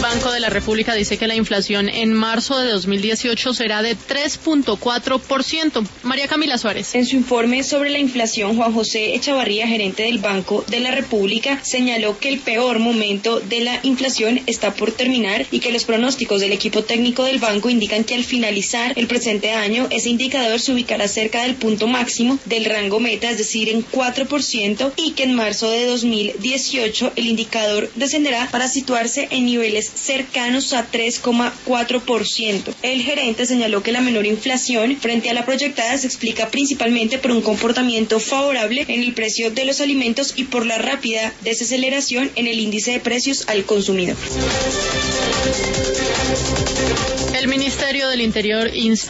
Banco de la República dice que la inflación en marzo de 2018 será de 3.4%. María Camila Suárez. En su informe sobre la inflación, Juan José Echavarría, gerente del Banco de la República, señaló que el peor momento de la inflación está por terminar y que los pronósticos del equipo técnico del banco indican que al finalizar el presente año, ese indicador se ubicará cerca del punto máximo del rango meta, es decir, en 4%, y que en marzo de 2018 el indicador descenderá para situarse en niveles cercanos a 3,4%. El gerente señaló que la menor inflación frente a la proyectada se explica principalmente por un comportamiento favorable en el precio de los alimentos y por la rápida desaceleración en el índice de precios al consumidor. El Ministerio del Interior insta